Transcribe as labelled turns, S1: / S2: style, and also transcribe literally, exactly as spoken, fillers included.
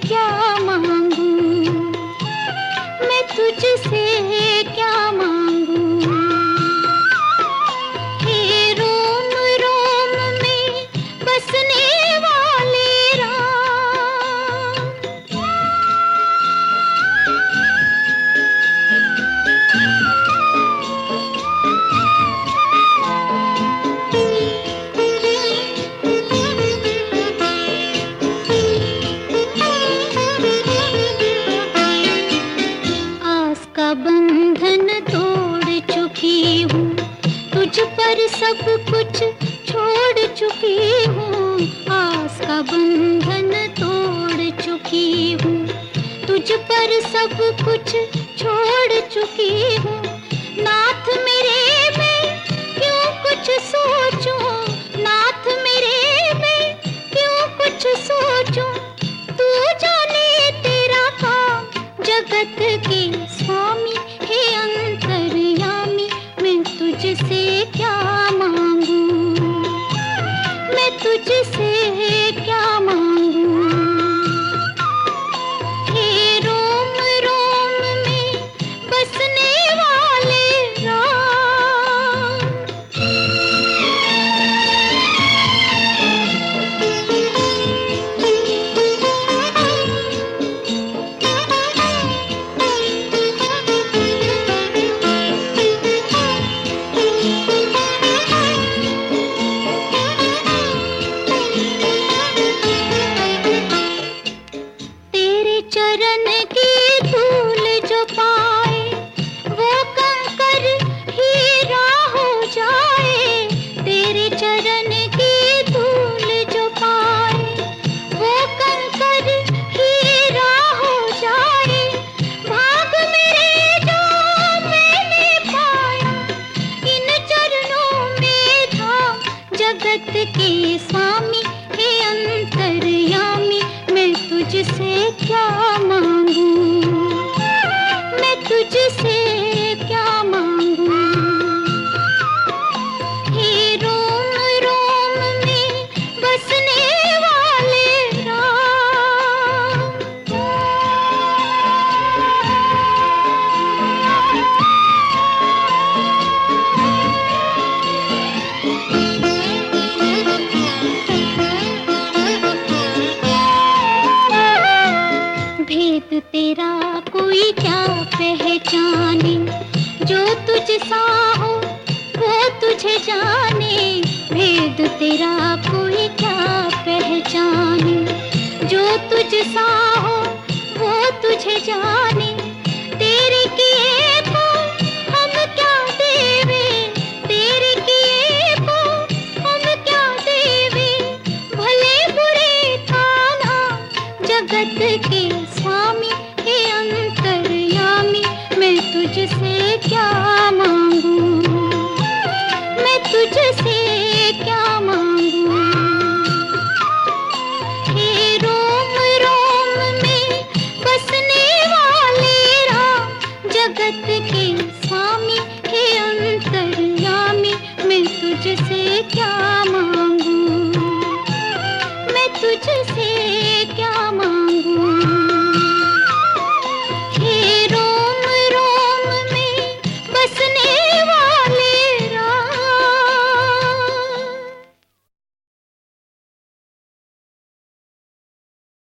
S1: क्या मांगू, मैं तुझसे क्या मांगू। हे रोम रोम में बसने वाले राम, आस का बंधन तोड़ चुकी हूँ, तुझ पर सब कुछ छोड़ चुकी हूँ। आस का बंधन तोड़ चुकी हूँ, तुझ पर सब कुछ छोड़ चुकी हूँ। नाथ मेरे मैं क्यों कुछ सोचूं, नाथ मेरे मैं क्यों कुछ सोचूं। तू जाने तेरा काम जगत के स्वामी, हे अंतर्यामी, मैं तुझसे क्या मांगू, मैं तुझसे क्या मांगू। हे रोम रोम में बसने वाले राम, तेरे चरण की धूल जो पाए वो कंकर हीरा हो जाए। तेरे चरण की धूल जो पाए वो कंकर हीरा हो जाए। भाग मेरे जो मैंने पाया इन चरणों में था जगत के स्वामी, हे अंतर्यामी, मैं तुझसे क्या मांगू, मैं तुझसे क्या मांगू। हे रोम रोम में बसने वाले राम, भेद तेरा कोई क्या पहचाने, जो तुझ सा हो वो तुझे जाने। भेद तेरा कोई क्या पहचाने, जो तुझ सा हो वो तुझे जाने। तेरे किए को हम क्या देवे, तेरे किए को हम क्या देवे। भले बुरे थाना जगत के स्वामी, हे अंतर्यामी, मैं तुझसे क्या मांगू, मैं तुझसे क्या मांगू। हे रोम रोम में बसने वाले राम, जगत के स्वामी, हे अंतर्यामी, मैं तुझसे क्या मांगू, मैं तुझसे